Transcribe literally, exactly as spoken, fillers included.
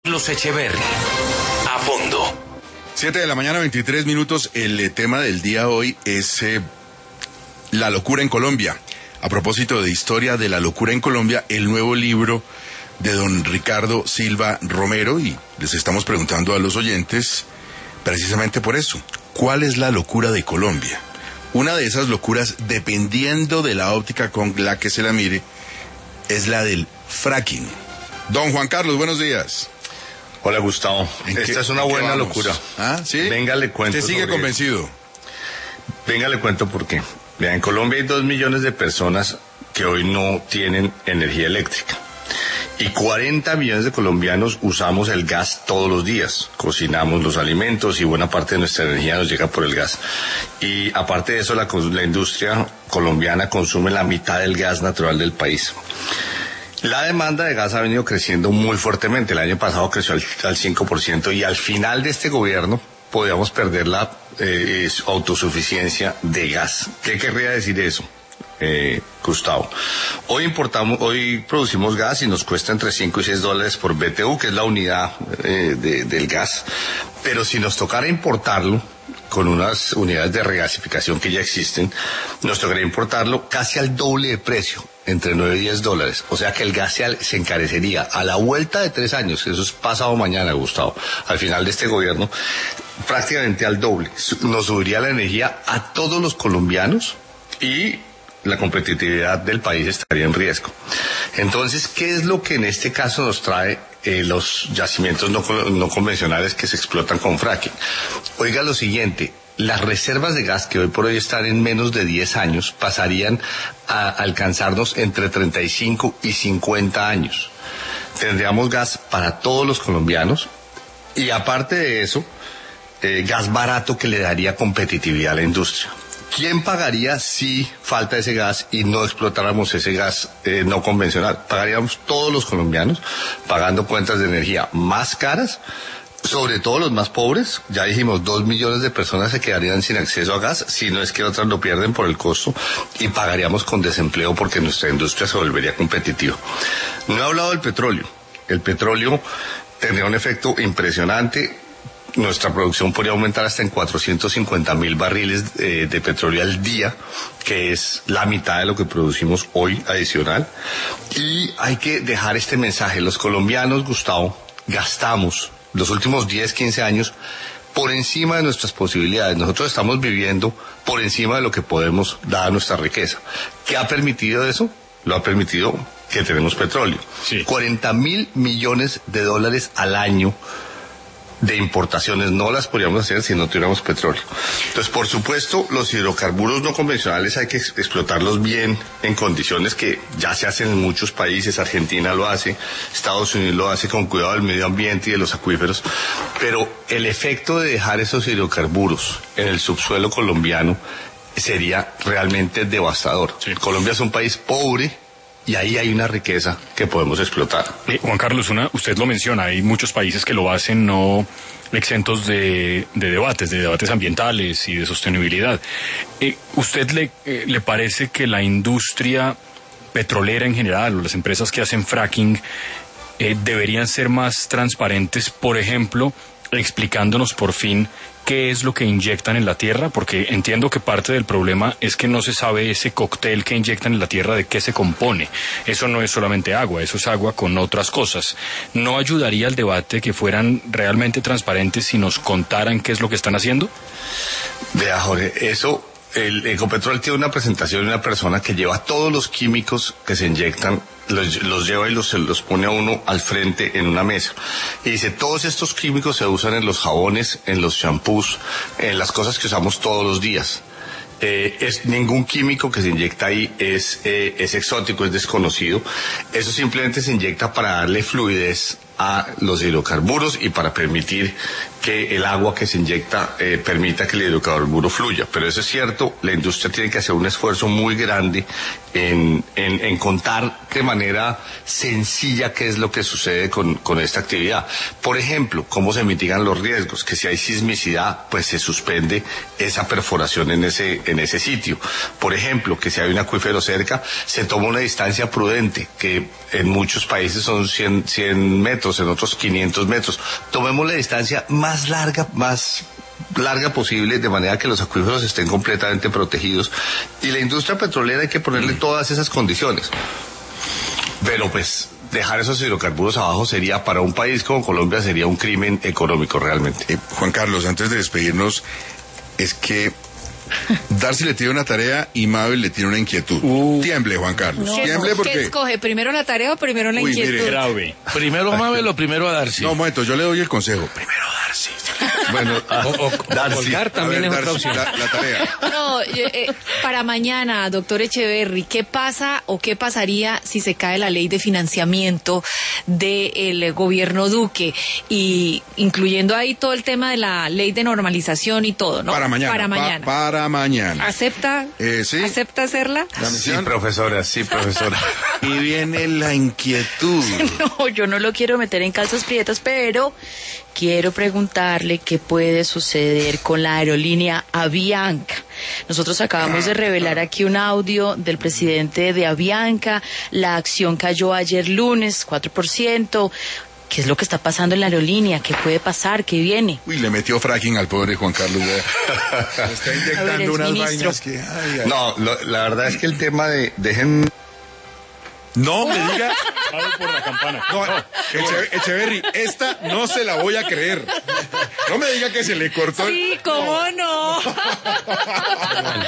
Los Echeverri. A fondo. Siete de la mañana, veintitrés minutos. El eh, tema del día hoy es eh, la locura en Colombia. A propósito de historia de la locura en Colombia, el nuevo libro de don Ricardo Silva Romero, y les estamos preguntando a los oyentes precisamente por eso. ¿Cuál es la locura de Colombia? Una de esas locuras, dependiendo de la óptica con la que se la mire, es la del fracking. Don Juan Carlos, buenos días. Hola, Gustavo. Esta es una buena locura. ¿Ah, sí? Venga, le cuento. ¿Usted sigue sobre... convencido? Venga, le cuento por qué. Vean, en Colombia hay dos millones de personas que hoy no tienen energía eléctrica. Y cuarenta millones de colombianos usamos el gas todos los días. Cocinamos los alimentos y buena parte de nuestra energía nos llega por el gas. Y aparte de eso, la, la industria colombiana consume la mitad del gas natural del país. La demanda de gas ha venido creciendo muy fuertemente. El año pasado creció al, al cinco por ciento y al final de este gobierno podríamos perder la eh, autosuficiencia de gas. ¿Qué querría decir eso, eh, Gustavo? Hoy importamos, hoy producimos gas y nos cuesta entre cinco y seis dólares por B T U, que es la unidad eh, de, del gas. Pero si nos tocara importarlo, con unas unidades de regasificación que ya existen, nos tocaría importarlo casi al doble de precio, entre nueve y diez dólares. O sea que el gas se, se encarecería a la vuelta de tres años, eso es pasado mañana, Gustavo, al final de este gobierno, prácticamente al doble. Nos subiría la energía a todos los colombianos y la competitividad del país estaría en riesgo. Entonces, ¿qué es lo que en este caso nos trae eh, los yacimientos no, no convencionales que se explotan con fracking? Oiga lo siguiente, las reservas de gas que hoy por hoy están en menos de diez años pasarían a alcanzarnos entre treinta y cinco y cincuenta años. Tendríamos gas para todos los colombianos y aparte de eso, eh, gas barato que le daría competitividad a la industria. ¿Quién pagaría si falta ese gas y no explotáramos ese gas eh, no convencional? Pagaríamos todos los colombianos, pagando cuentas de energía más caras, sobre todo los más pobres. Ya dijimos, dos millones de personas se quedarían sin acceso a gas, si no es que otras lo pierden por el costo, y pagaríamos con desempleo porque nuestra industria se volvería competitiva. No he hablado del petróleo. El petróleo tendría un efecto impresionante. Nuestra producción podría aumentar hasta en cuatrocientos cincuenta mil barriles eh, de petróleo al día, que es la mitad de lo que producimos hoy adicional. Y hay que dejar este mensaje. Los colombianos, Gustavo, gastamos los últimos diez, quince años por encima de nuestras posibilidades. Nosotros estamos viviendo por encima de lo que podemos dar a nuestra riqueza. ¿Qué ha permitido eso? Lo ha permitido que tenemos petróleo. Sí. cuarenta mil millones de dólares al año de importaciones no las podríamos hacer si no tuviéramos petróleo. Entonces, por supuesto, los hidrocarburos no convencionales hay que ex- explotarlos bien en condiciones que ya se hacen en muchos países. Argentina lo hace, Estados Unidos lo hace con cuidado del medio ambiente y de los acuíferos, pero el efecto de dejar esos hidrocarburos en el subsuelo colombiano sería realmente devastador. Sí. Colombia es un país pobre y ahí hay una riqueza que podemos explotar. Eh, Juan Carlos, una, usted lo menciona, hay muchos países que lo hacen no exentos de, de debates, de debates ambientales y de sostenibilidad. Eh, ¿Usted le, eh, le parece que la industria petrolera en general o las empresas que hacen fracking eh, deberían ser más transparentes, por ejemplo, explicándonos por fin qué es lo que inyectan en la tierra? Porque entiendo que parte del problema es que no se sabe ese cóctel que inyectan en la tierra de qué se compone. Eso no es solamente agua, eso es agua con otras cosas. ¿No ayudaría al debate que fueran realmente transparentes si nos contaran qué es lo que están haciendo? Vea, Jorge, eso, el Ecopetrol tiene una presentación de una persona que lleva todos los químicos que se inyectan, los, los lleva y los, los pone a uno al frente en una mesa. Y dice, todos estos químicos se usan en los jabones, en los champús, en las cosas que usamos todos los días. Eh, es, ningún químico que se inyecta ahí es, eh, es exótico, es desconocido. Eso simplemente se inyecta para darle fluidez a los hidrocarburos y para permitir que el agua que se inyecta eh, permita que el hidrocarburo fluya. Pero eso es cierto, la industria tiene que hacer un esfuerzo muy grande en, en, en contar de manera sencilla qué es lo que sucede con, con esta actividad. Por ejemplo, cómo se mitigan los riesgos, que si hay sismicidad, pues se suspende esa perforación en ese, en ese sitio. Por ejemplo, que si hay un acuífero cerca, se toma una distancia prudente, que en muchos países son cien, cien metros, metros, en otros quinientos metros. Tomemos la distancia más larga, más larga posible, de manera que los acuíferos estén completamente protegidos. Y la industria petrolera hay que ponerle todas esas condiciones. Pero pues dejar esos hidrocarburos abajo sería, para un país como Colombia, sería un crimen económico realmente. Eh, Juan Carlos, antes de despedirnos, es que Darcy le tiene una tarea y Mabel le tiene una inquietud. Uh, Tiemble, Juan Carlos. No, Tiemble porque... ¿Qué escoge? ¿Primero la tarea o primero la Uy, inquietud? Mire, grave. ¿Primero a Mabel o primero a Darcy? No, un momento, yo le doy el consejo. Primero Darcy. Bueno, o, o, Darcy. colgar también ver, es Darcy, otra opción. La, la tarea. No, eh, para mañana, doctor Echeverry, ¿qué pasa o qué pasaría si se cae la ley de financiamiento del gobierno Duque? Y incluyendo ahí todo el tema de la ley de normalización y todo, ¿no? Para mañana. Para mañana. Pa, para mañana. ¿Acepta? Eh, ¿sí? ¿Acepta hacerla? ¿La sí, misión? profesora, sí, profesora. Y viene la inquietud. No, yo no lo quiero meter en calzas prietas, pero quiero preguntarle qué puede suceder con la aerolínea Avianca. Nosotros acabamos de revelar aquí un audio del presidente de Avianca. La acción cayó ayer lunes, cuatro por ciento. ¿Qué es lo que está pasando en la aerolínea? ¿Qué puede pasar? ¿Qué viene? Uy, le metió fracking al pobre Juan Carlos. Le está inyectando ver, unas ministro. vainas que... Ay, ay. No, lo, la verdad es que el tema de... Dejen... No me diga... por la campana. No, Eche- Echeverry, esta no se la voy a creer. No me diga que se le cortó el... Sí, ¿cómo no?